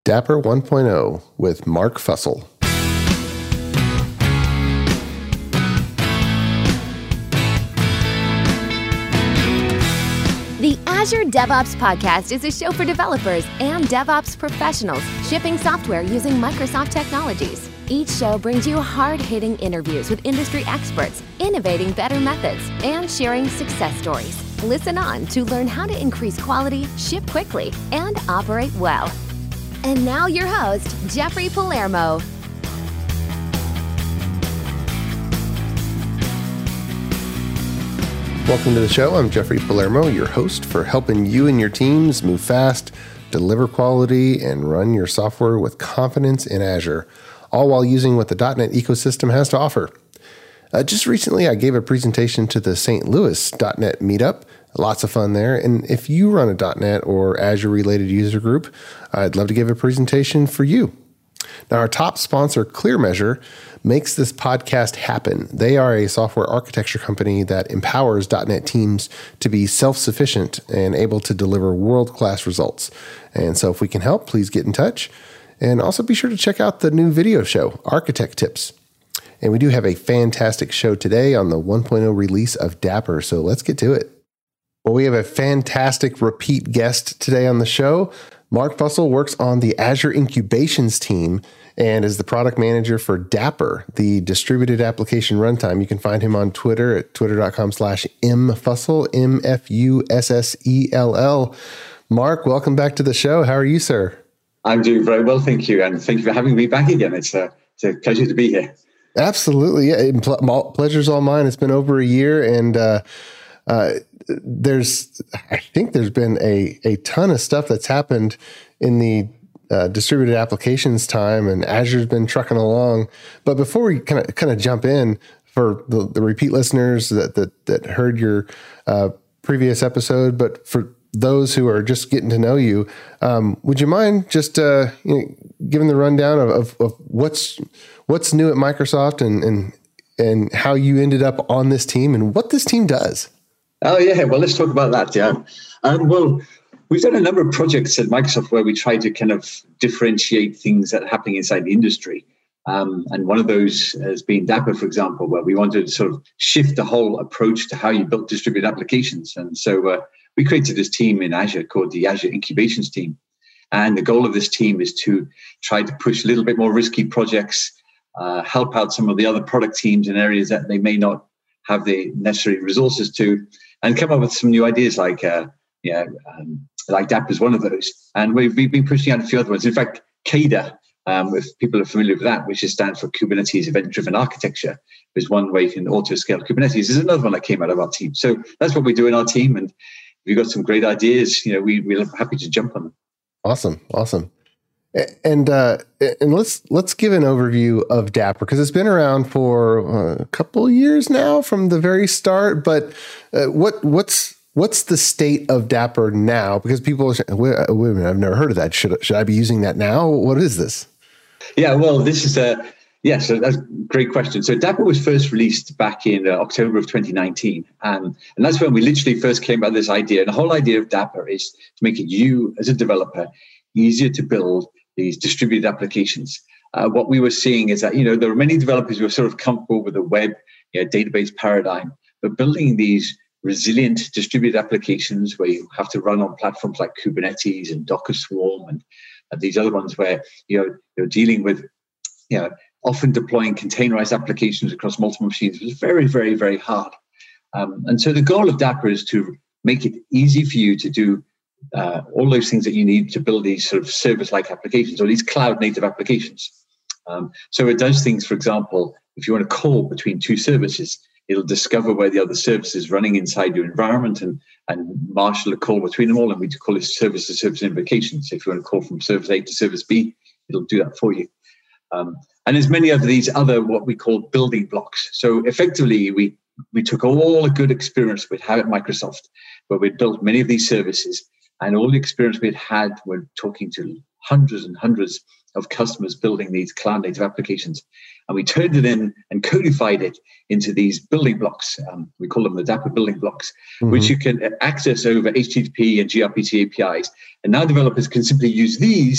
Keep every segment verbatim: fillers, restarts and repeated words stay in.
Dapper one point oh with Mark Fussell. The Azure DevOps Podcast is a show for developers and DevOps professionals shipping software using Microsoft technologies. Each show brings you hard-hitting interviews with industry experts, innovating better methods, and sharing success stories. Listen on to learn how to increase quality, ship quickly, and operate well. And now your host, Jeffrey Palermo. Welcome to the show. I'm Jeffrey Palermo, your host for helping you and your teams move fast, deliver quality, and run your software with confidence in Azure, all while using what the dot net ecosystem has to offer. Uh, just recently, I gave a presentation to the Saint Louis dot net meetup. Lots of fun there. And if you run a dot net or Azure-related user group, I'd love to give a presentation for you. Now, our top sponsor, ClearMeasure, makes this podcast happen. They are a software architecture company that empowers dot net teams to be self-sufficient and able to deliver world-class results. And so if we can help, please get in touch. And also be sure to check out the new video show, Architect Tips. And we do have a fantastic show today on the one point oh release of Dapper, so let's get to it. Well, we have a fantastic repeat guest today on the show. Mark Fussell works on the Azure Incubations team and is the product manager for Dapper, the distributed application runtime. You can find him on Twitter at twitter.com slash mfussell, M F U S S E L L. Mark, welcome back to the show. How are you, sir? I'm doing very well, thank you. And thank you for having me back again. It's a, it's a pleasure to be here. Absolutely. Yeah, ple- pleasure's all mine. It's been over a year, and uh, uh, there's, I think there's been a, a ton of stuff that's happened in the uh, distributed applications time, and Azure's been trucking along. But before we kind of kind of jump in, for the, the repeat listeners that that, that heard your uh, previous episode, but for those who are just getting to know you, um, would you mind just uh, you know, giving the rundown of, of, of what's what's new at Microsoft and and and how you ended up on this team and what this team does? Oh yeah, well let's talk about that. Yeah, um, well. We've done a number of projects at Microsoft where we try to kind of differentiate things that are happening inside the industry. Um, and one of those has been Dapper, for example, where we wanted to sort of shift the whole approach to how you build distributed applications. And so uh, we created this team in Azure called the Azure Incubations team. And the goal of this team is to try to push a little bit more risky projects, uh, help out some of the other product teams in areas that they may not have the necessary resources to, and come up with some new ideas like uh, yeah, um, like Dapper is one of those. And we've, we've been pushing out a few other ones. In fact, C A D A, um, if people are familiar with that, which stands for Kubernetes Event-Driven Architecture, is one way you can auto-scale Kubernetes. Is another one that came out of our team. So that's what we do in our team. And if you've got some great ideas, you know, we, we're happy to jump on them. Awesome. Awesome. And uh, and let's let's give an overview of Dapper, because it's been around for a couple of years now from the very start. But uh, what what's What's the state of Dapper now? Because people say, wait, wait a minute, I've never heard of that. Should, should I be using that now? What is this? Yeah, well, this is a, yeah, so that's a great question. So Dapper was first released back in uh, October of twenty nineteen. Um, and that's when we literally first came about this idea. And the whole idea of Dapper is to make it you, as a developer, easier to build these distributed applications. Uh, what we were seeing is that, you know, there are many developers who are sort of comfortable with the web, you know, database paradigm, but building these resilient distributed applications where you have to run on platforms like Kubernetes and Docker Swarm and, and these other ones where you know you're dealing with you know often deploying containerized applications across multiple machines was very, very, very hard. Um, and so the goal of Dapper is to make it easy for you to do uh, all those things that you need to build these sort of service-like applications or these cloud-native applications. Um, so it does things, for example, if you want to call between two services, it'll discover where the other service is running inside your environment and, and marshal a call between them all. And we call it service-to-service invocation. So if you want to call from service A to service B, it'll do that for you. Um, and there's many of these other what we call building blocks. So effectively, we, we took all the good experience we'd had at Microsoft, where we'd built many of these services, and all the experience we'd had when talking to hundreds and hundreds of customers building these cloud-native applications. And we turned it in and codified it into these building blocks. Um, we call them the Dapper building blocks, mm-hmm. which you can access over H T T P and gRPC A P Is. And now developers can simply use these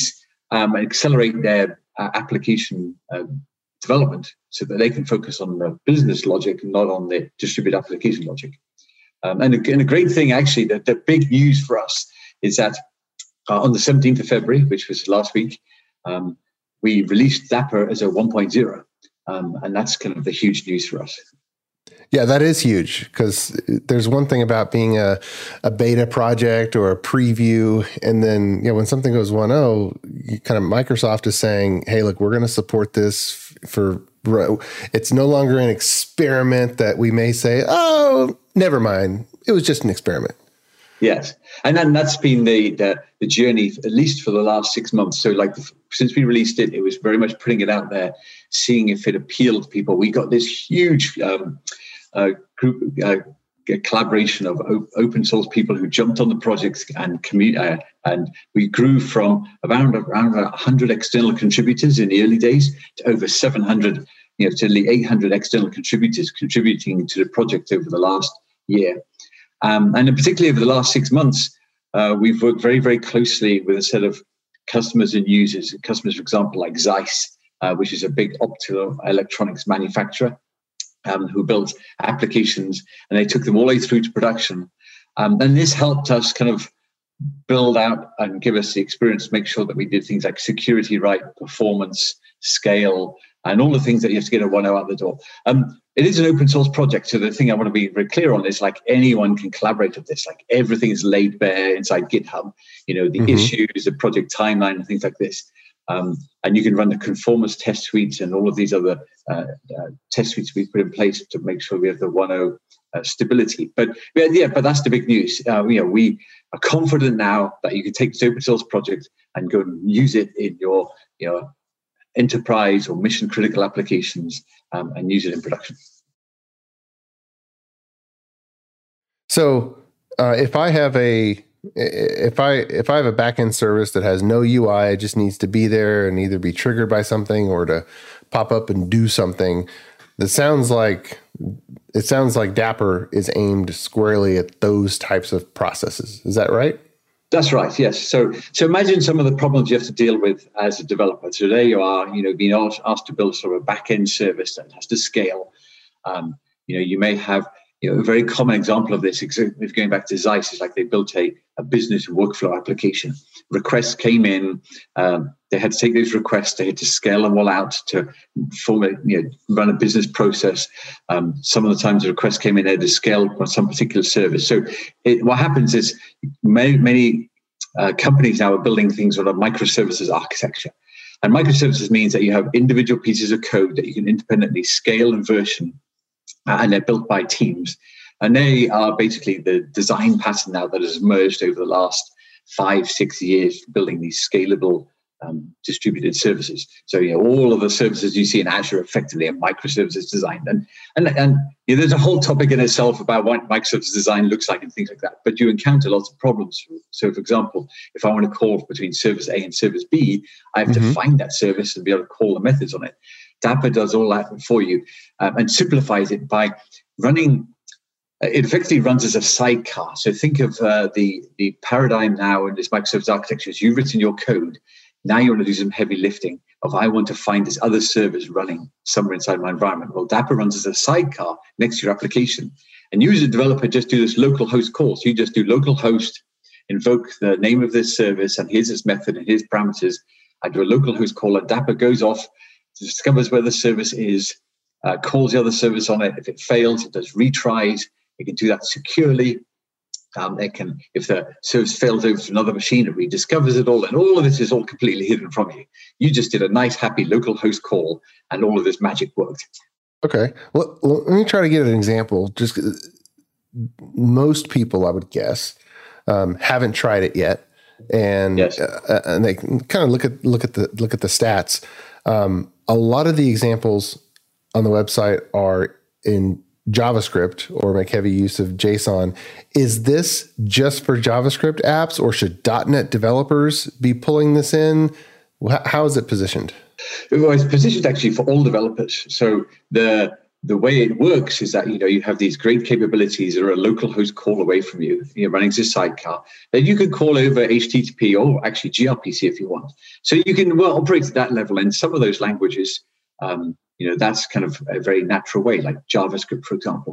um, and accelerate their uh, application um, development so that they can focus on the business logic and not on the distributed application logic. Um, and, a, and a great thing, actually, that the big news for us is that uh, on the seventeenth of February, which was last week, um, we released Dapper as a one point oh. Um, and that's kind of the huge news for us. Yeah, that is huge, because there's one thing about being a, a beta project or a preview. And then, you know, when something goes one point oh, you kind of Microsoft is saying, hey, look, we're going to support this for, it's no longer an experiment that we may say, oh, never mind. It was just an experiment. Yes. And then that's been the, the, the journey, at least for the last six months. So like the, since we released it, it was very much putting it out there, seeing if it appealed to people. We got this huge um, uh, group uh, collaboration of op- open source people who jumped on the projects and commu- uh, and we grew from around, around one hundred external contributors in the early days to over seven hundred, you know, to nearly eight hundred external contributors contributing to the project over the last year. Um, and in particularly over the last six months, uh, we've worked very, very closely with a set of customers and users. Customers, for example, like Zeiss, uh, which is a big optoelectronics manufacturer, um, who built applications, and they took them all the way through to production. Um, and this helped us kind of build out and give us the experience to make sure that we did things like security right, performance, scale, and all the things that you have to get a one point oh out the door. Um, it is an open source project, so the thing I want to be very clear on is like anyone can collaborate with this. Like everything is laid bare inside GitHub. You know, the mm-hmm. issues, the project timeline, and things like this. Um, and you can run the conformance test suites and all of these other uh, uh, test suites we put in place to make sure we have the one point oh uh, stability. But yeah, but that's the big news. Uh, you know, we are confident now that you can take this open source project and go and use it in your, you know, enterprise or mission critical applications um, and use it in production. So uh, if I have a if I if I have a backend service that has no U I, it just needs to be there and either be triggered by something or to pop up and do something, that sounds like it sounds like Dapper is aimed squarely at those types of processes. Is that right? That's right. Yes. So, so imagine some of the problems you have to deal with as a developer. So there you are, you know, being asked, asked to build sort of a back-end service that has to scale. Um, you know, you may have, you know, a very common example of this, if going back to Zeiss, is like they built a, a business workflow application. Requests came in, um, they had to take those requests, they had to scale them all out to form a, you know, run a business process. Um, some of the times the requests came in, they had to scale on some particular service. So it, what happens is many, many uh, companies now are building things on a microservices architecture. And microservices means that you have individual pieces of code that you can independently scale and version, uh, and they're built by teams. And they are basically the design pattern now that has emerged over the last five, six years, building these scalable um, distributed services. So, you know, all of the services you see in Azure effectively are microservices designed. And and and you know, there's a whole topic in itself about what microservice design looks like and things like that. But you encounter lots of problems. So, for example, if I want to call between service A and service B, I have mm-hmm. to find that service and be able to call the methods on it. Dapper does all that for you um, and simplifies it by running. It effectively runs as a sidecar. So think of uh, the, the paradigm now in this microservice architecture is you've written your code. Now you want to do some heavy lifting of I want to find this other service running somewhere inside my environment. Well, Dapper runs as a sidecar next to your application. And you as a developer just do this local host call. So you just do local host, invoke the name of this service, and here's its method and here's parameters. I do a local host call, and Dapper goes off, discovers where the service is, uh, calls the other service on it. If it fails, it does retries. It can do that securely. Um, it can, if the service fails over to another machine, it rediscovers it all, and all of this is all completely hidden from you. You just did a nice, happy local host call, and all of this magic worked. Okay, well, let me try to get an example. Just most people, I would guess, um, haven't tried it yet, and yes. uh, and they kind of look at look at the look at the stats. Um, a lot of the examples on the website are in JavaScript or make heavy use of JSON. Is this just for JavaScript apps, or should dot net developers be pulling this in? How is it positioned? Well, it's positioned actually for all developers. So the the way it works is that, you know, you have these great capabilities that are a local host call away from you. You're running this sidecar. Then you can call over H T T P or actually gRPC if you want. So you can well operate at that level. And some of those languages, um, you know, that's kind of a very natural way, like JavaScript, for example.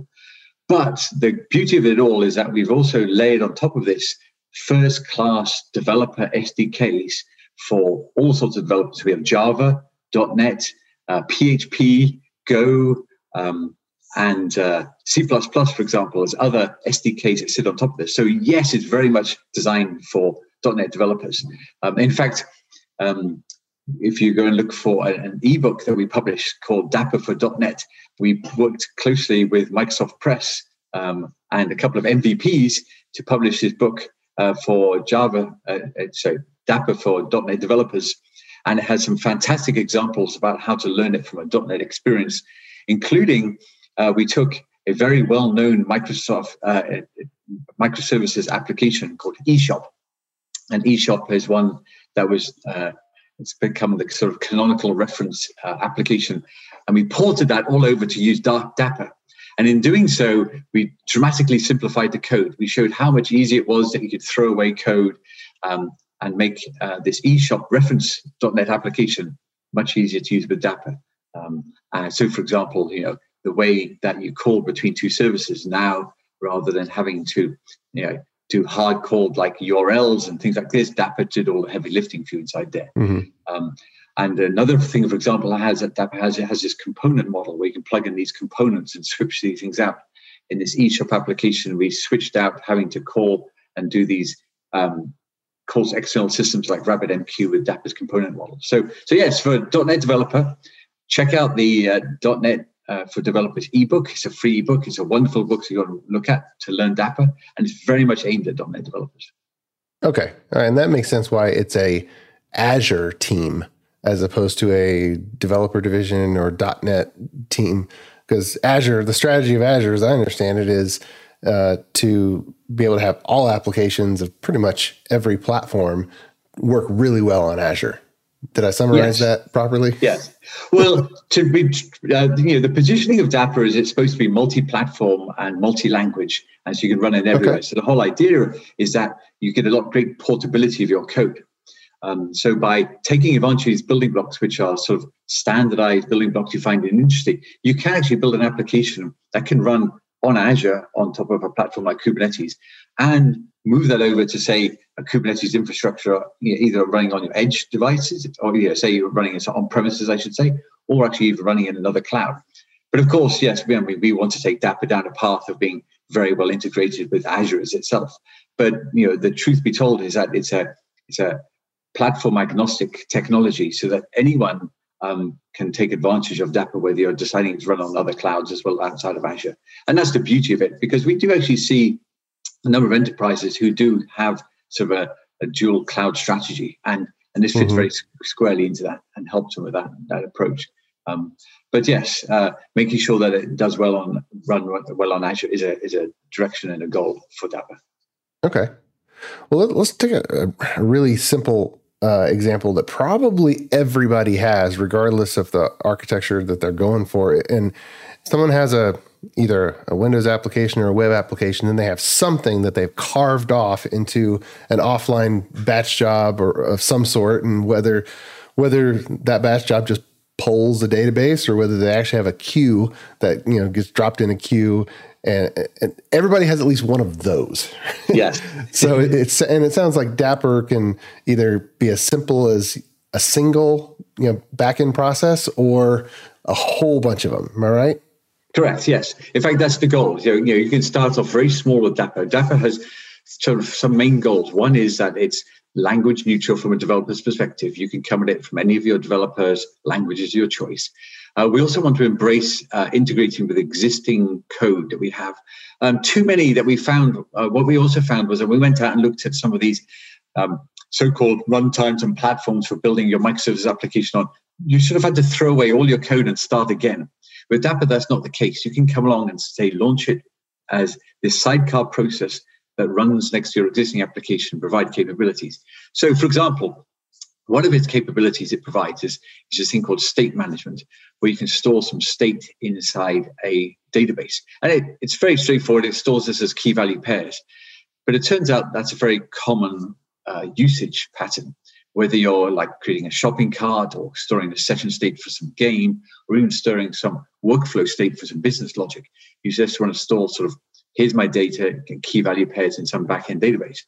But the beauty of it all is that we've also layered on top of this first-class developer S D Ks for all sorts of developers. We have Java, .NET, uh, P H P, Go, um, and uh, C plus plus, for example, as other S D Ks that sit on top of this. So yes, it's very much designed for .NET developers. Um, in fact, um, if you go and look for an ebook that we published called Dapper for .NET, we worked closely with Microsoft Press um, and a couple of M V Ps to publish this book uh, for Java, uh, so Dapper for .NET developers. And it has some fantastic examples about how to learn it from a .NET experience, including uh, we took a very well-known Microsoft uh, microservices application called eShop. And eShop is one that was, uh, it's become the sort of canonical reference uh, application. And we ported that all over to use Dapper. And in doing so, we dramatically simplified the code. We showed how much easier it was that you could throw away code um, and make uh, this eShop reference .NET application much easier to use with Dapper. Um, uh, so, for example, you know, the way that you call between two services now, rather than having to, you know, do hard called like U R Ls and things like this, Dapper did all the heavy lifting for you inside there. Mm-hmm. Um, and another thing, for example, it has that Dapper has it has this component model where you can plug in these components and switch these things out. In this eShop application, we switched out having to call and do these um, calls to external systems like RabbitMQ with Dapper's component model. So, so yes, for a .NET developer, check out the uh, .NET uh, for Developers ebook. It's a free ebook. It's a wonderful book to go and look at to learn Dapper, and it's very much aimed at .NET developers. Okay, all right, and that makes sense why it's a Azure team as opposed to a developer division or .NET team, because Azure, the strategy of Azure, as I understand it, is uh, to be able to have all applications of pretty much every platform work really well on Azure. Did I summarize yes. that properly? Yes. Well, to be, uh, you know, the positioning of Dapper is it's supposed to be multi-platform and multi-language, and so you can run it everywhere. Okay. So the whole idea is that you get a lot of great portability of your code. Um, so by taking advantage of these building blocks, which are sort of standardized building blocks you find in industry, you can actually build an application that can run on Azure on top of a platform like Kubernetes and move that over to, say, a Kubernetes infrastructure, you know, either running on your edge devices or, you know, say you're running it on premises, I should say, or actually even running in another cloud. But of course, yes, we, we want to take Dapper down a path of being very well integrated with Azure as itself. But, you know, the truth be told is that it's a it's a platform agnostic technology so that anyone um, can take advantage of Dapper, whether you're deciding to run on other clouds as well outside of Azure. And that's the beauty of it, because we do actually see a number of enterprises who do have sort of a, a dual cloud strategy, and, and this fits mm-hmm. very squarely into that and helps them with that, that approach. Um, but yes, uh, making sure that it does well on run well on Azure is a is a direction and a goal for Dapper. Okay. Well, let, let's take a, a really simple uh, example that probably everybody has, regardless of the architecture that they're going for. And someone has a either a Windows application or a web application, and they have something that they've carved off into an offline batch job or of some sort, and whether whether that batch job just polls a database or whether they actually have a queue that, you know, gets dropped in a queue. And, and everybody has at least one of those. Yes. So it's, and it sounds like Dapper can either be as simple as a single, you know, backend process or a whole bunch of them. Am I right? Correct. Yes. In fact, that's the goal. You know, you know, you can start off very small with Dapper. Dapper has sort of some main goals. One is that it's language neutral from a developer's perspective. You can come at it from any of your developers' languages of your choice. Uh, we also want to embrace uh, integrating with existing code that we have. Um, too many that we found, uh, what we also found was that we went out and looked at some of these um, so-called runtimes and platforms for building your microservices application on. You sort of had to throw away all your code and start again. With Dapper, that's not the case. You can come along and say, launch it as this sidecar process that runs next to your existing application, provide capabilities. So, for example, one of its capabilities it provides is, is this thing called state management, where you can store some state inside a database. And it, it's very straightforward. It stores this as key value pairs. But it turns out that's a very common uh, usage pattern, whether you're like creating a shopping cart or storing a session state for some game, or even storing some workflow state for some business logic. You just want to store sort of, here's my data, key value pairs in some backend database.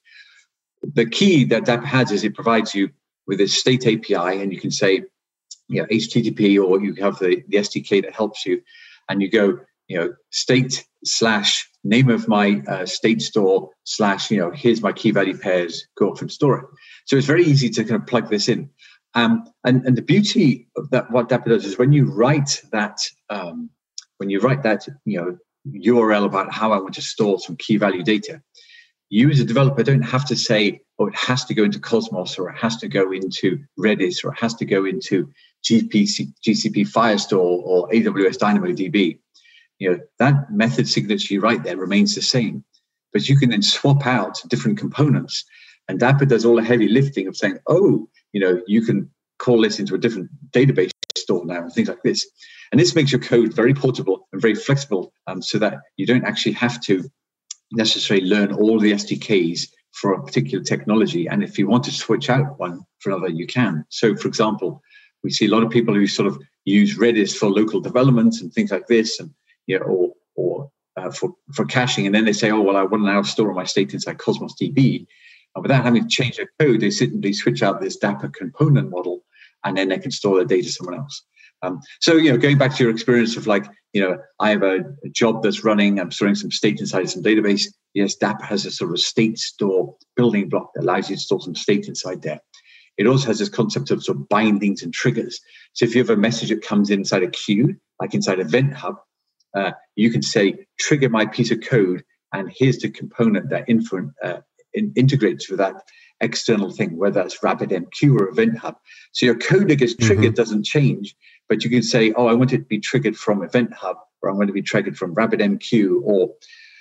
The key that Dapper has is it provides you with a state A P I, and you can say, you know, H T T P, or you have the, the S D K that helps you, and you go, you know, state slash name of my uh, state store slash, you know, here's my key value pairs, go off and store it. So it's very easy to kind of plug this in. Um, and, and the beauty of that, what Dapper does is when you write that, um, when you write that, you know, U R L about how I want to store some key value data, you as a developer don't have to say, oh, it has to go into Cosmos, or it has to go into Redis, or it has to go into G P C, G C P Firestore or A W S DynamoDB. You know, that method signature you write there remains the same, but you can then swap out different components. And Dapper does all the heavy lifting of saying, oh, you know, you can call this into a different database store now and things like this. And this makes your code very portable and very flexible, um, so that you don't actually have to necessarily learn all the S D Ks for a particular technology. And if you want to switch out one for another, you can. So, for example, we see a lot of people who sort of use Redis for local development and things like this, and you know, or or uh, for for caching, and then they say, oh, well, I want to now store my state inside Cosmos D B, and without having to change their code, they simply switch out this Dapper component model, and then they can store their data somewhere else. Um, so, you know, going back to your experience of like, you know, I have a, a job that's running, I'm storing some state inside some database. Yes, Dapper has a sort of state store building block that allows you to store some state inside there. It also has this concept of sort of bindings and triggers. So if you have a message that comes inside a queue, like inside Event Hub, uh, you can say, trigger my piece of code, and here's the component that infer- uh, in- integrates with that external thing, whether that's RabbitMQ or Event Hub. So your code that gets triggered mm-hmm. doesn't change, but you can say, oh, I want it to be triggered from Event Hub, or I want it to be triggered from RabbitMQ, or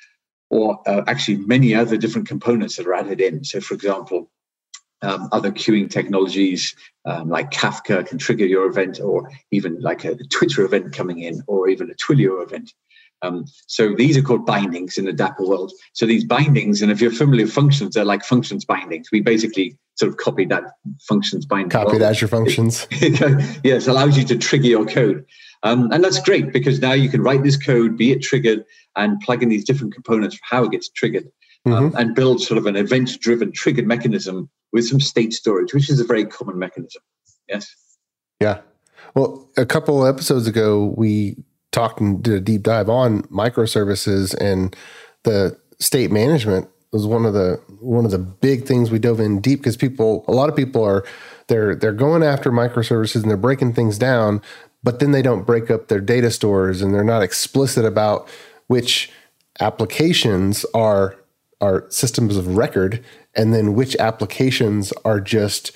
or uh, actually many other different components that are added in. So, for example, um, other queuing technologies um, like Kafka can trigger your event, or even like a Twitter event coming in, or even a Twilio event. Um, so these are called bindings in the Dapper world. So these bindings, and if you're familiar with functions, they're like functions bindings. We basically sort of copied that functions binding. Copied Azure Functions. Yes, allows you to trigger your code. Um, and that's great, because now you can write this code, be it triggered, and plug in these different components for how it gets triggered, um, mm-hmm. and build sort of an event-driven triggered mechanism with some state storage, which is a very common mechanism. Yes. Yeah. Well, a couple episodes ago, we talked and did a deep dive on microservices, and the state management was one of the one of the big things we dove in deep, because people, a lot of people are they're they're going after microservices and they're breaking things down, but then they don't break up their data stores, and they're not explicit about which applications are are systems of record, and then which applications are just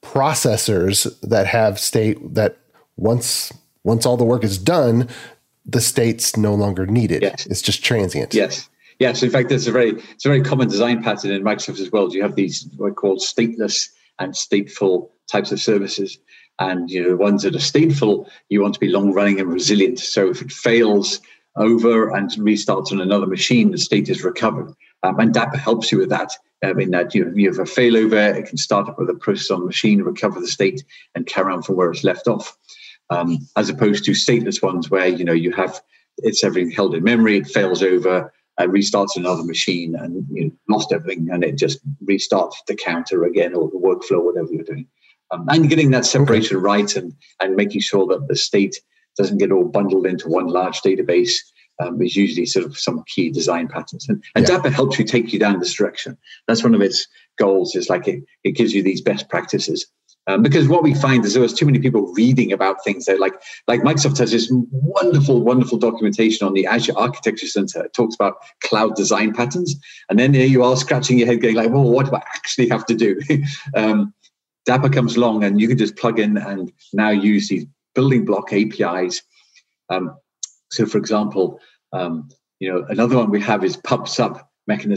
processors that have state that once once all the work is done, the state's no longer needed. Yes. It's just transient. Yes. Yes. In fact, there's a very it's a very common design pattern in Microsoft as well. You have these what are called stateless and stateful types of services. And you know, the ones that are stateful, you want to be long running and resilient. So if it fails over and restarts on another machine, the state is recovered. Um, and Dapper helps you with that. I mean, that you, you have a failover, it can start up with a process on the machine, recover the state, and carry on from where it's left off. Um, as opposed to stateless ones where, you know, you have, it's everything held in memory, it fails over, uh, restarts another machine, and you know, lost everything, and it just restarts the counter again, or the workflow, whatever you're doing. Um, and getting that separation okay. right, and, and making sure that the state doesn't get all bundled into one large database um, is usually sort of some key design patterns. And, and yeah. Dapper helps you take you down this direction. That's one of its goals, is like it, it gives you these best practices. Um, because what we find is there was too many people reading about things. That like, like Microsoft has this wonderful, wonderful documentation on the Azure Architecture Center. It talks about cloud design patterns. And then there you are scratching your head going like, well, what do I actually have to do? um, Dapper comes along, and you can just plug in and now use these building block A P Is. Um, so, for example, um, you know, another one we have is pub sub mechanisms.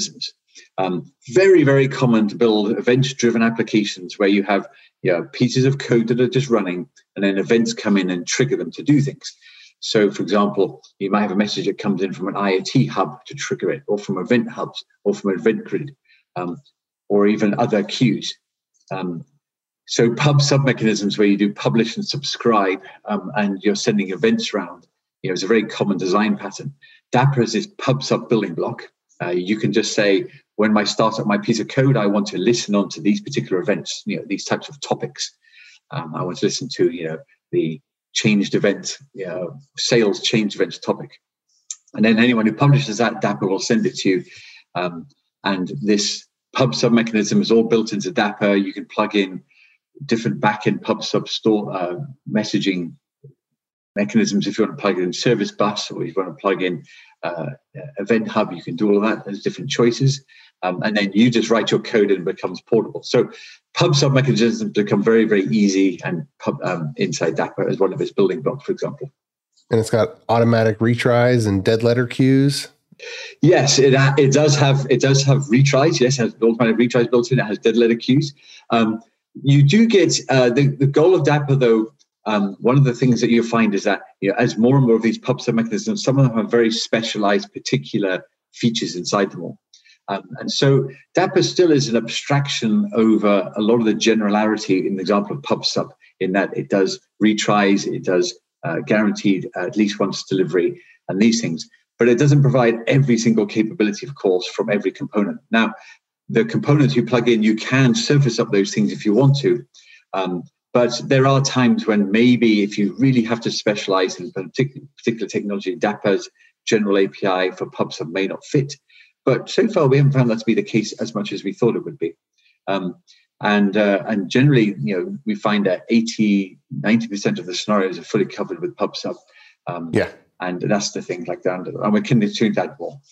Um, very, very common to build event-driven applications where you have you know, pieces of code that are just running, and then events come in and trigger them to do things. So, for example, you might have a message that comes in from an I O T hub to trigger it, or from event hubs, or from an event grid, um, or even other queues. Um, so pub sub mechanisms where you do publish and subscribe, um, and you're sending events around, you know, it's a very common design pattern. Dapper is this pub sub building block. Uh, you can just say, when I start up my piece of code, I want to listen on to these particular events, you know, these types of topics. Um, I want to listen to, you know, the changed event, you know, sales changed events topic. And then anyone who publishes that, Dapper will send it to you. Um, and this pub sub mechanism is all built into Dapper. You can plug in different backend pub sub store uh, messaging mechanisms. If you want to plug in Service Bus, or if you want to plug in uh, Event Hub, you can do all of that. There's different choices. Um, and then you just write your code and it becomes portable. So pub sub mechanisms become very, very easy, and pub, um, inside Dapper as one of its building blocks, for example. And it's got automatic retries and dead letter queues. Yes, it it does have it does have retries. Yes, it has automatic retries built in. It has dead letter queues. Um, you do get uh, the the goal of Dapper, though. Um, one of the things that you find is that, you know, as more and more of these pub sub mechanisms, some of them have very specialized, particular features inside them all. Um, and so Dapper still is an abstraction over a lot of the generality in the example of pub sub, in that it does retries, it does uh, guaranteed uh, at least once delivery, and these things. But it doesn't provide every single capability, of course, from every component. Now, the components you plug in, you can surface up those things if you want to. Um, but there are times when maybe if you really have to specialize in a particular, particular technology, Dapper's general A P I for pub sub may not fit. But so far, we haven't found that to be the case as much as we thought it would be. Um, and uh, and generally, you know, we find that eighty, ninety percent of the scenarios are fully covered with pub sub. Um, yeah. And that's the thing, like that. And we can tune that more.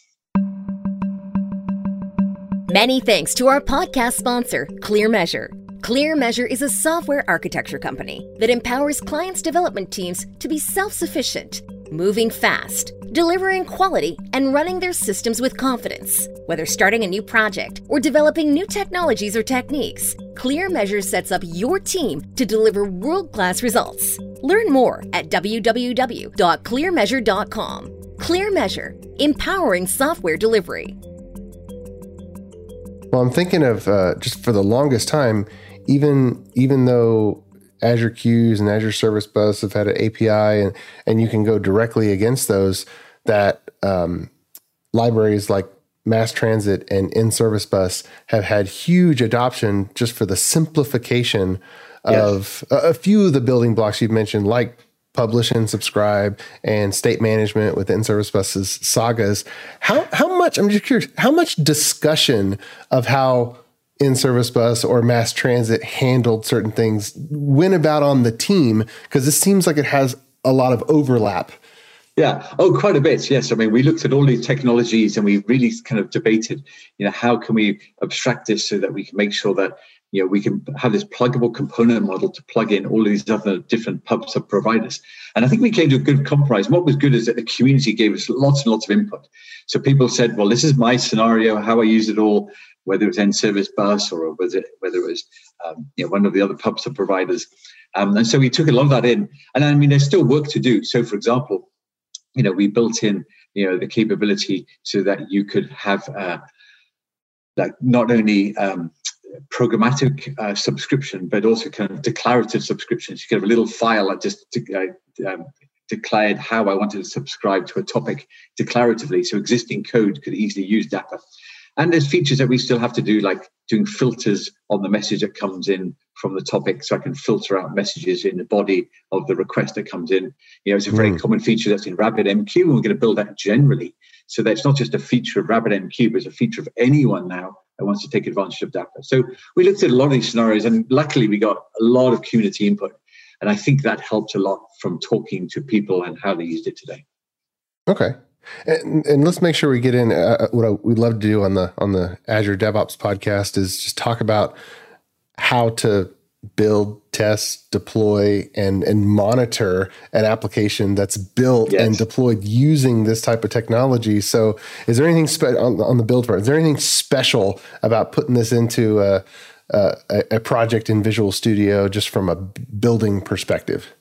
Many thanks to our podcast sponsor, ClearMeasure. ClearMeasure is a software architecture company that empowers clients' development teams to be self-sufficient, moving fast, delivering quality, and running their systems with confidence. Whether starting a new project or developing new technologies or techniques, ClearMeasure sets up your team to deliver world-class results. Learn more at w w w dot clear measure dot com. ClearMeasure, empowering software delivery. Well, I'm thinking of uh, just for the longest time, even even though Azure Queues and Azure Service Bus have had an A P I, and, and you can go directly against those, that um, libraries like Mass Transit and In-Service Bus have had huge adoption just for the simplification of yes. a, a few of the building blocks you've mentioned, like publish and subscribe and state management with In-Service Bus's sagas. How how much, I'm just curious, how much discussion of how In-Service Bus or Mass Transit handled certain things went about on the team? Because it seems like it has a lot of overlap. Yeah. Oh, quite a bit. Yes. I mean, we looked at all these technologies and we really kind of debated, you know, how can we abstract this so that we can make sure that, you know, we can have this pluggable component model to plug in all of these other different pub sub providers. And I think we came to a good compromise. And what was good is that the community gave us lots and lots of input. So people said, well, this is my scenario, how I use it all, whether it was In-Service Bus or whether it, whether it was um, you know, one of the other pub sub providers. Um, and so we took a lot of that in. And I mean, there's still work to do. So, for example, you know, we built in, you know, the capability so that you could have uh, like not only um, programmatic uh, subscription, but also kind of declarative subscriptions. You could have a little file that just de- uh, um, declared how I wanted to subscribe to a topic declaratively. So existing code could easily use Dapper. And there's features that we still have to do, like doing filters on the message that comes in from the topic, so I can filter out messages in the body of the request that comes in. You know, it's a very mm. common feature that's in RabbitMQ, and we're going to build that generally, so that it's not just a feature of RabbitMQ, but it's a feature of anyone now that wants to take advantage of Dapper. So we looked at a lot of these scenarios, and luckily we got a lot of community input, and I think that helped a lot from talking to people and how they used it today. Okay. And, and let's make sure we get in. Uh, what I, we'd love to do on the on the Azure DevOps podcast is just talk about how to build, test, deploy, and and monitor an application that's built yes. and deployed using this type of technology. So is there anything spe- on, on the build part, is there anything special about putting this into a, a, a project in Visual Studio just from a building perspective?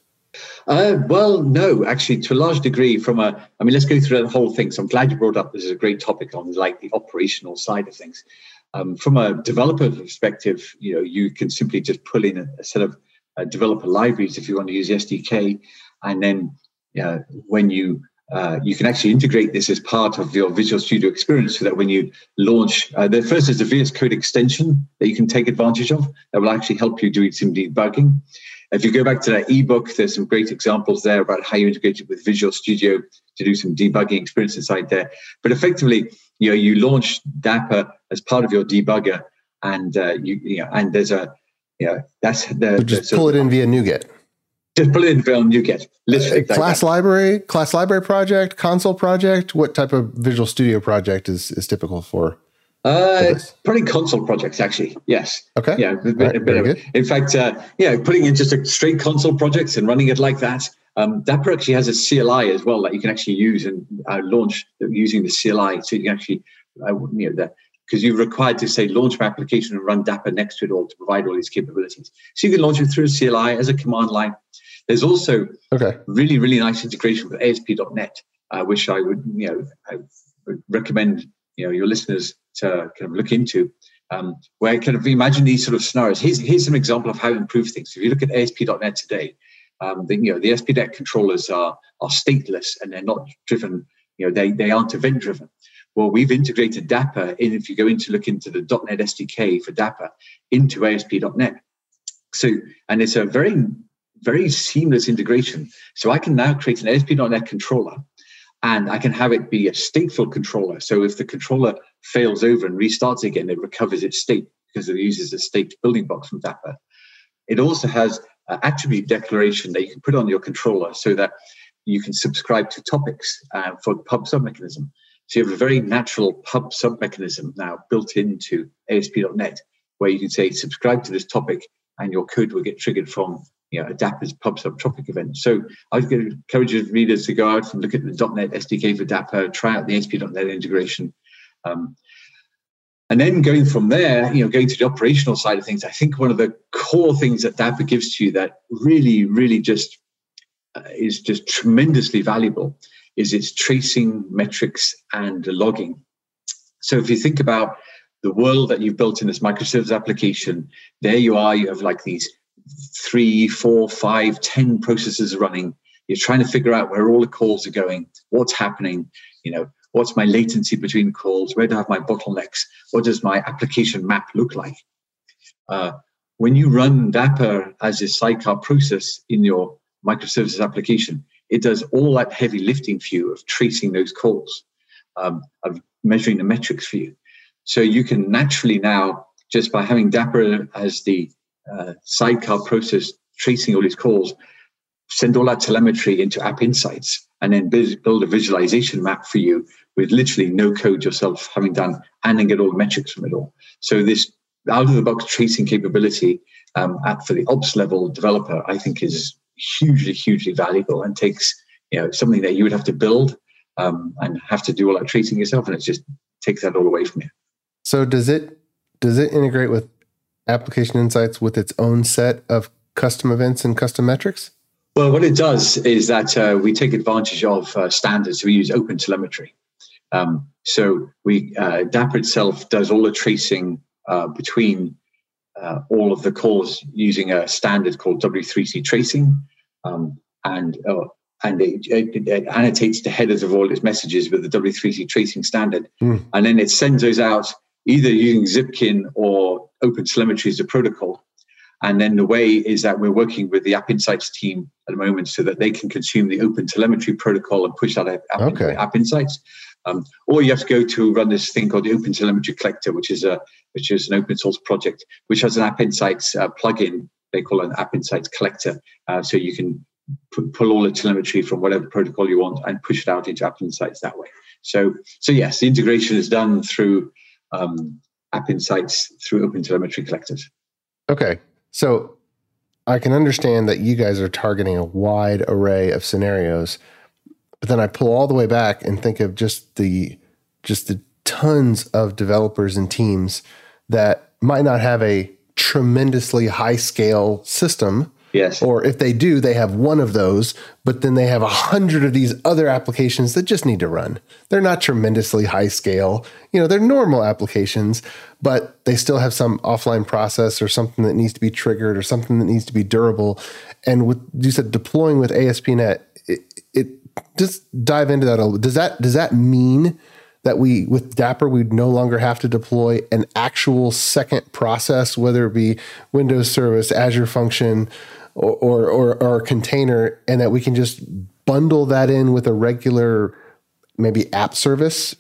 Uh, well, no, actually, to a large degree from a, I mean, let's go through the whole thing. So I'm glad you brought up, this is a great topic on like the operational side of things. Um, from a developer perspective, you know, you can simply just pull in a, a set of uh, developer libraries if you want to use the S D K, and then uh, when you uh, you can actually integrate this as part of your Visual Studio experience, so that when you launch, uh, the first is the V S Code extension that you can take advantage of that will actually help you do some debugging. If you go back to that ebook, there's some great examples there about how you integrate it with Visual Studio to do some debugging experience inside there. But effectively, you know, you launch Dapper as part of your debugger, and uh, you, you know, and there's a, you know, that's the so just the, pull it in via NuGet. Just pull it in via NuGet. Literally, uh, class like library, class library project, console project. What type of Visual Studio project is is typical for? Uh, probably console projects, actually. Yes. Okay. Yeah. A bit, right, a bit of, good. In fact, uh, yeah, putting in just a straight console projects and running it like that. Um, Dapper actually has a C L I as well that you can actually use and uh, launch using the C L I. So you can actually, uh, you know, that because you're required to say launch my application and run Dapper next to it all to provide all these capabilities. So you can launch it through a C L I as a command line. There's also okay. really, really nice integration with A S P dot net, uh, which I would, you know, I would recommend, you know, your listeners to kind of look into, um, where kind of imagine these sort of scenarios. Here's here's some example of how to improve things. If you look at A S P dot net today, um, the, you know, the A S P dot net controllers are are stateless and they're not driven. You know, they they aren't event driven. Well, we've integrated Dapper in. If you go into look into the .NET S D K for Dapper into A S P dot net, so and it's a very very seamless integration. So I can now create an A S P dot net controller. And I can have it be a stateful controller. So if the controller fails over and restarts again, it recovers its state because it uses a state building blocks from Dapper. It also has an attribute declaration that you can put on your controller so that you can subscribe to topics uh, for the pub sub mechanism. So you have a very natural pub sub mechanism now built into A S P dot net, where you can say subscribe to this topic and your code will get triggered from, you know, a Dapper's pub sub topic event. So I'd encourage readers to go out and look at the .NET S D K for Dapper, try out the A S P dot net integration. Um, and then going from there, you know, going to the operational side of things, I think one of the core things that Dapper gives to you that really, really just uh, is just tremendously valuable is its tracing, metrics, and logging. So if you think about the world that you've built in this microservice application, there you are, you have like these three, four, five, ten processes running. You're trying to figure out where all the calls are going, what's happening, you know, what's my latency between calls, where do I have my bottlenecks, what does my application map look like? Uh, when you run Dapper as a sidecar process in your microservices application, it does all that heavy lifting for you of tracing those calls, um, of measuring the metrics for you. So you can naturally now, just by having Dapper as the Uh, sidecar process tracing all these calls, send all that telemetry into App Insights, and then build a visualization map for you with literally no code yourself having done, and then get all the metrics from it all. So this out-of-the-box tracing capability um, at for the ops level developer, I think, is hugely, hugely valuable and takes, you know, something that you would have to build um, and have to do all that tracing yourself, and it just takes that all away from you. So does it does it integrate with Application Insights with its own set of custom events and custom metrics? Well, what it does is that uh, we take advantage of uh, standards. We use OpenTelemetry. Um, so we uh, Dapper itself does all the tracing uh, between uh, all of the calls using a standard called W three C tracing, um, and uh, and it, it, it annotates the headers of all its messages with the W three C tracing standard, mm. and then it sends those out either using Zipkin or OpenTelemetry as a protocol. And then the way is that we're working with the App Insights team at the moment so that they can consume the OpenTelemetry protocol and push out App, okay. App Insights. Um, or you have to go to run this thing called the OpenTelemetry Collector, which is a which is an open source project, which has an App Insights uh, plugin. They call it an App Insights Collector. Uh, so you can p- pull all the telemetry from whatever protocol you want and push it out into App Insights that way. So, so yes, the integration is done through um, App Insights through OpenTelemetry collectors. Okay. So I can understand that you guys are targeting a wide array of scenarios, but then I pull all the way back and think of just the just the tons of developers and teams that might not have a tremendously high scale system. Yes. Or if they do, they have one of those, but then they have a hundred of these other applications that just need to run. They're not tremendously high scale. You know, they're normal applications, but they still have some offline process or something that needs to be triggered or something that needs to be durable. And with, you said deploying with A S P dot net, it, it just dive into that a little. Does that, does that mean that we, with Dapr, we'd no longer have to deploy an actual second process, whether it be Windows service, Azure function, or, or, or, or a container, and that we can just bundle that in with a regular, maybe app service,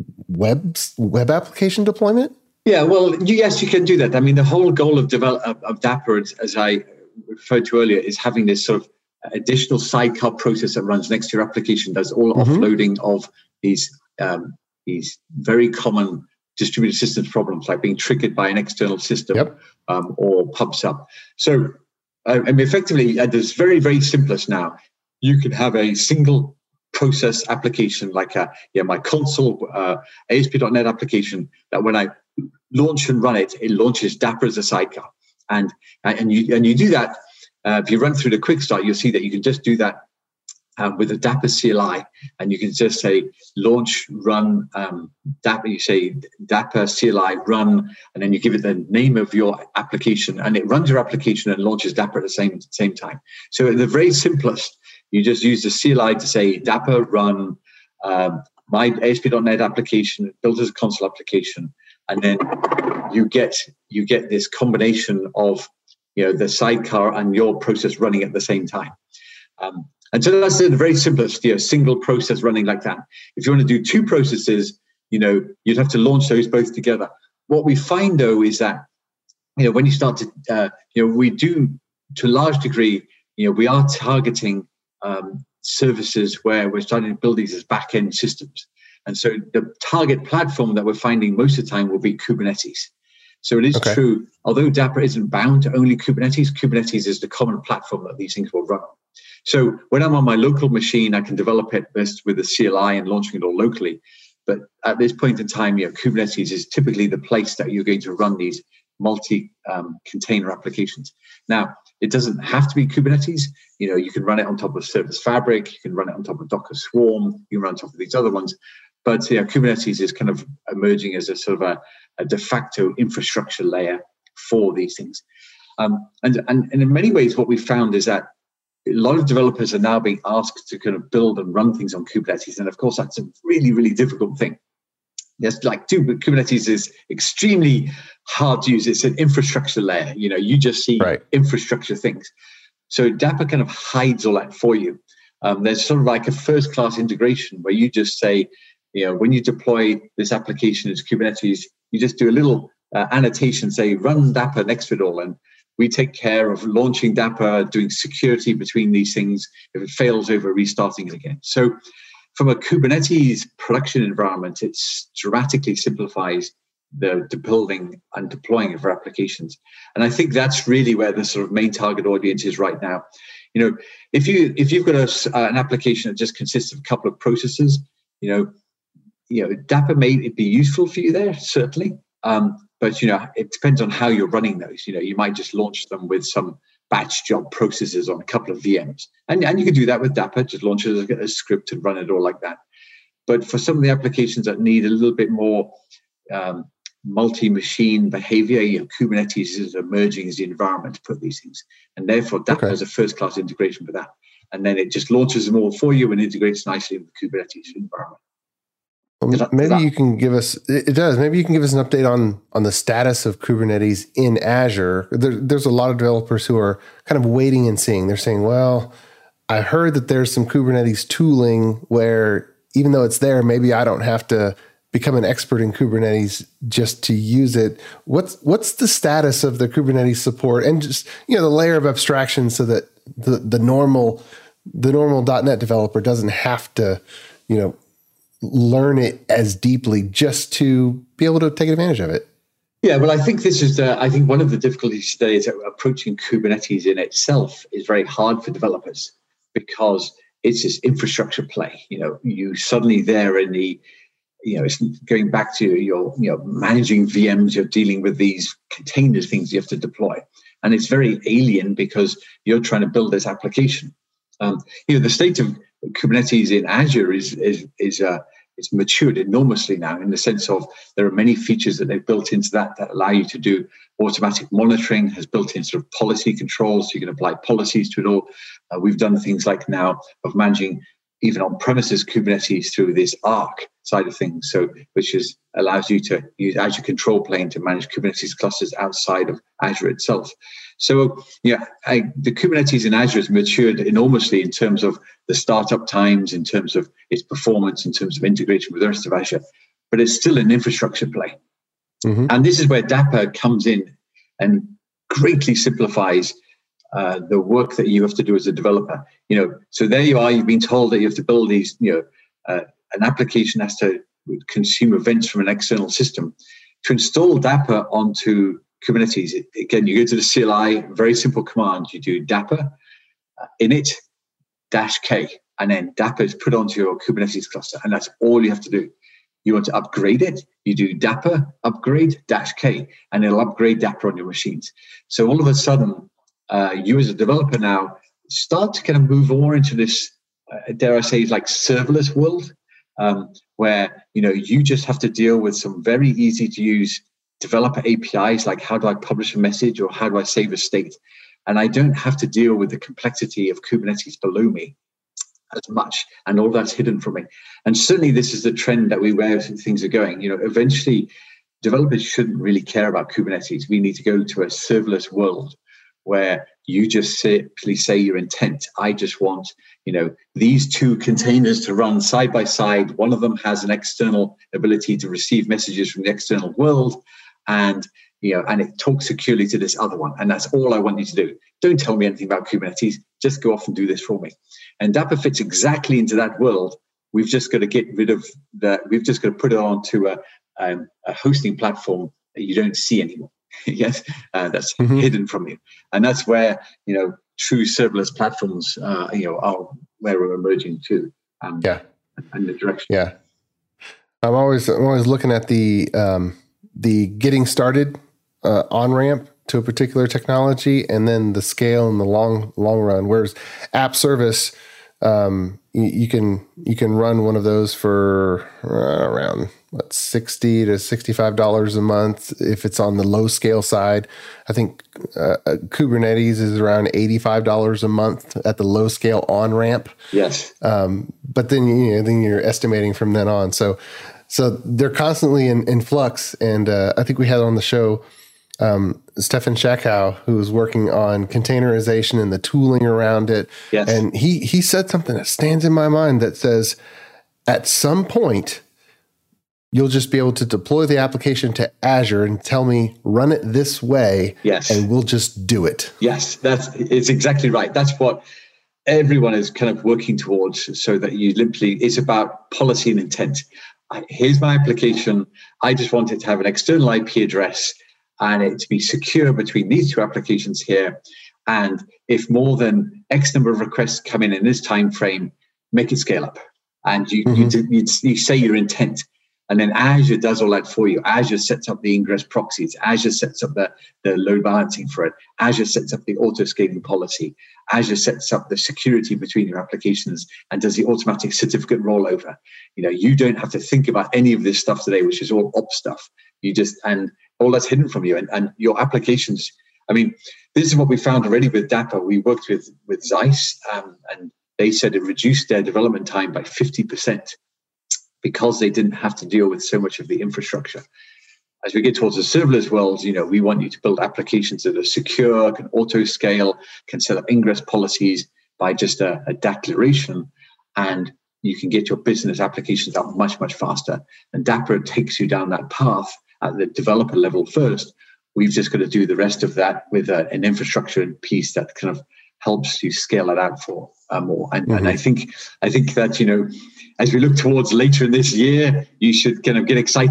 web, web application deployment? Yeah, well, yes, you can do that. I mean, the whole goal of develop of, of Dapr, as, as I referred to earlier, is having this sort of additional sidecar process that runs next to your application, does all mm-hmm. offloading of these um, these very common distributed systems problems, like being triggered by an external system yep. um, or PubSub. So, uh, I mean, effectively, at this very, very simplest now, you can have a single process application, like a, yeah, my console uh, A S P dot net application, that when I launch and run it, it launches Dapr as a sidecar. And and you and you do that, uh, if you run through the quick start, you'll see that you can just do that Um, with a Dapr C L I, and you can just say launch, run, um, Dapr, you say Dapr C L I, run, and then you give it the name of your application, and it runs your application and launches Dapr at the same same time. So at the very simplest, you just use the C L I to say Dapr, run, um, my A S P dot net application, built as a console application, and then you get you get this combination of, you know, the sidecar and your process running at the same time. Um, And so that's the very simplest, you know, single process running like that. If you want to do two processes, you know, you'd have to launch those both together. What we find, though, is that, you know, when you start to, uh, you know, we do to a large degree, you know, we are targeting um, services where we're starting to build these as back-end systems. And so the target platform that we're finding most of the time will be Kubernetes. So it is okay. true, although Dapr isn't bound to only Kubernetes, Kubernetes is the common platform that these things will run on. So when I'm on my local machine, I can develop it best with a C L I and launching it all locally. But at this point in time, you know, Kubernetes is typically the place that you're going to run these multi-container um, applications. Now, it doesn't have to be Kubernetes. You know, you can run it on top of Service Fabric, you can run it on top of Docker Swarm, you can run it on top of these other ones. But yeah, Kubernetes is kind of emerging as a sort of a, a de facto infrastructure layer for these things. Um, and, and, and in many ways, what we found is that a lot of developers are now being asked to kind of build and run things on Kubernetes. And of course, that's a really, really difficult thing. There's like two, but Kubernetes is extremely hard to use. It's an infrastructure layer. You know, you just see right. infrastructure things. So Dapr kind of hides all that for you. Um, there's sort of like a first-class integration where you just say, you know, when you deploy this application as Kubernetes, you just do a little uh, annotation, say, run Dapr next to it all. And we take care of launching Dapr, doing security between these things if it fails over restarting it again. So from a Kubernetes production environment, it dramatically simplifies the, the building and deploying of our applications. And I think that's really where the sort of main target audience is right now. You know, if, you, if you've got a, uh, an application that just consists of a couple of processes, you know, you know, Dapr may be useful for you there, certainly. Um, But, you know, it depends on how you're running those. You know, you might just launch them with some batch job processes on a couple of V Ms. And, and you can do that with Dapr, just launch it as a, a script and run it all like that. But for some of the applications that need a little bit more um, multi-machine behavior, you know, Kubernetes is emerging as the environment to put these things. And therefore, Dapr okay. has a first-class integration for that. And then it just launches them all for you and integrates nicely with the Kubernetes environment. Well, that, maybe that, you can give us, it does, maybe you can give us an update on, on the status of Kubernetes in Azure. There, there's a lot of developers who are kind of waiting and seeing. They're saying, well, I heard that there's some Kubernetes tooling where even though it's there, maybe I don't have to become an expert in Kubernetes just to use it. What's, what's the status of the Kubernetes support and just, you know, the layer of abstraction so that the, the normal, the normal .NET developer doesn't have to, you know, learn it as deeply just to be able to take advantage of it? Yeah, well, I think this is, uh, I think one of the difficulties today is that approaching Kubernetes in itself is very hard for developers because it's this infrastructure play. You know, you suddenly there in the, you know, it's going back to your, you know, managing V Ms, you're dealing with these containers, things you have to deploy. And it's very alien because you're trying to build this application. Um, you know, the state of Kubernetes in Azure is, is, is, uh, it's matured enormously now in the sense of there are many features that they've built into that that allow you to do automatic monitoring, has built in sort of policy controls, so you can apply policies to it all. Uh, we've done things like now of managing even on-premises Kubernetes through this Arc side of things, so which is allows you to use Azure Control Plane to manage Kubernetes clusters outside of Azure itself. So, yeah, I, the Kubernetes in Azure has matured enormously in terms of the startup times, in terms of its performance, in terms of integration with the rest of Azure, but it's still an infrastructure play. Mm-hmm. And this is where Dapr comes in and greatly simplifies uh, the work that you have to do as a developer. You know, so there you are. You've been told that you have to build these. You know, uh, an application has to consume events from an external system. To install Dapr onto Kubernetes, again, you go to the C L I, very simple command. You do Dapr uh, init dash K, and then Dapr is put onto your Kubernetes cluster, and that's all you have to do. You want to upgrade it, you do Dapr upgrade dash K, and it'll upgrade Dapr on your machines. So all of a sudden, uh, you as a developer now start to kind of move more into this, uh, dare I say, like serverless world, um, where you know you just have to deal with some very easy to use developer A P Is, like how do I publish a message or how do I save a state? And I don't have to deal with the complexity of Kubernetes below me as much, and all that's hidden from me. And certainly this is the trend that we where things are going. You know, eventually developers shouldn't really care about Kubernetes. We need to go to a serverless world where you just simply say your intent. I just want, you know, these two containers to run side by side. One of them has an external ability to receive messages from the external world, and you know, and it talks securely to this other one. And that's all I want you to do. Don't tell me anything about Kubernetes. Just go off and do this for me. And Dapr fits exactly into that world. We've just got to get rid of that. We've just got to put it onto a, um, a hosting platform that you don't see anymore. Yes, uh, that's mm-hmm. hidden from you. And that's where, you know, true serverless platforms, uh, you know, are where we're emerging to. Um, yeah. And the direction. Yeah. I'm always, I'm always looking at the, um, the getting started uh, on ramp to a particular technology, and then the scale in the long long run. Whereas app service, um, you, you can you can run one of those for uh, around what sixty to sixty five dollars a month if it's on the low scale side. I think uh, Kubernetes is around eighty five dollars a month at the low scale on ramp. Yes, um, but then you know, then you're estimating from then on. So. So they're constantly in, in flux. And uh, I think we had on the show um, Stefan Schakow, who was working on containerization and the tooling around it. Yes. And he he said something that stands in my mind that says, at some point, you'll just be able to deploy the application to Azure and tell me, run it this way. Yes. And we'll just do it. Yes, that's it's exactly right. That's what everyone is kind of working towards, so that you literally, it's about policy and intent. Here's my application. I just want it to have an external I P address and it to be secure between these two applications here. And if more than X number of requests come in in this time frame, make it scale up. And you, mm-hmm. you, you, you say your intent. And then Azure does all that for you. Azure sets up the ingress proxies. Azure sets up the, the load balancing for it. Azure sets up the auto-scaling policy. Azure sets up the security between your applications and does the automatic certificate rollover. You know, you don't have to think about any of this stuff today, which is all ops stuff. You just, and all that's hidden from you. And, and your applications, I mean, this is what we found already with Dapr. We worked with, with Zeiss, um, and they said it reduced their development time by fifty percent. Because they didn't have to deal with so much of the infrastructure. As we get towards the serverless world, you know, we want you to build applications that are secure, can auto scale, can set up ingress policies by just a, a declaration, and you can get your business applications up much, much faster. And Dapr takes you down that path at the developer level first. We've just got to do the rest of that with a, an infrastructure piece that kind of helps you scale it out for uh, more. And, mm-hmm. and I think, I think that, you know, as we look towards later in this year, you should kind of get excited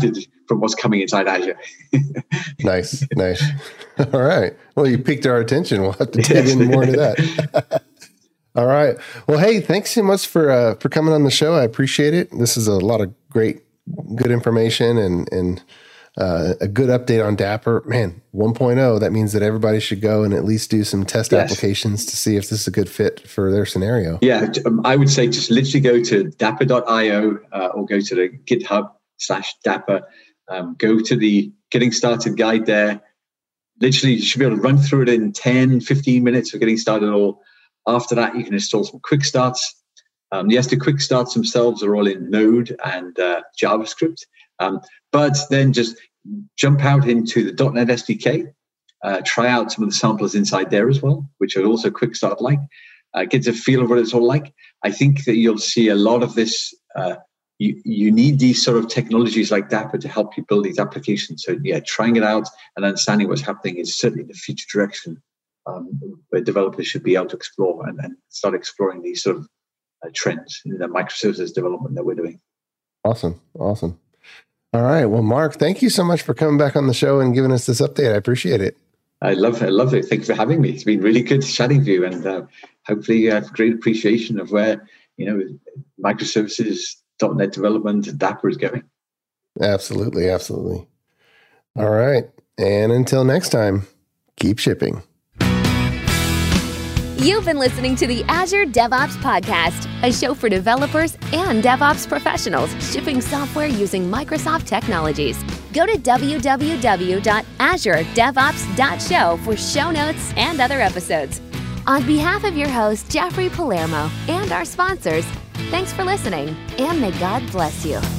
from what's coming inside Azure. Nice, nice. All right. Well, you piqued our attention. We'll have to dig yes. in more into that. All right. Well, hey, thanks so much for uh, for coming on the show. I appreciate it. This is a lot of great, good information and and uh, a good update on Dapper. Man, one point oh, that means that everybody should go and at least do some test yes. applications to see if this is a good fit for their scenario. Yeah, um, I would say just literally go to dapper dot io uh, or go to the GitHub slash Dapper. Um, go to the Getting Started guide there. Literally, you should be able to run through it in ten, fifteen minutes for getting started. All after that, you can install some quick starts. Um, yes, the quick starts themselves are all in Node and uh, JavaScript. Um, but then just jump out into the dot net S D K, uh, try out some of the samples inside there as well, which are also quick start like. Uh, get a feel of what it's all like. I think that you'll see a lot of this. Uh, you, you need these sort of technologies like Dapper to help you build these applications. So yeah, trying it out and understanding what's happening is certainly the future direction um, where developers should be able to explore and, and start exploring these sort of uh, trends in the microservices development that we're doing. Awesome. Awesome. All right. Well, Mark, thank you so much for coming back on the show and giving us this update. I appreciate it. I love it. I love it. Thank you for having me. It's been really good chatting with you, and uh, hopefully you have great appreciation of where, you know, microservices, dot net development, Dapper is going. Absolutely. Absolutely. All right. And until next time, keep shipping. You've been listening to the Azure DevOps Podcast, a show for developers and DevOps professionals shipping software using Microsoft technologies. Go to w w w dot azure devops dot show for show notes and other episodes. On behalf of your host, Jeffrey Palermo, and our sponsors, thanks for listening, and may God bless you.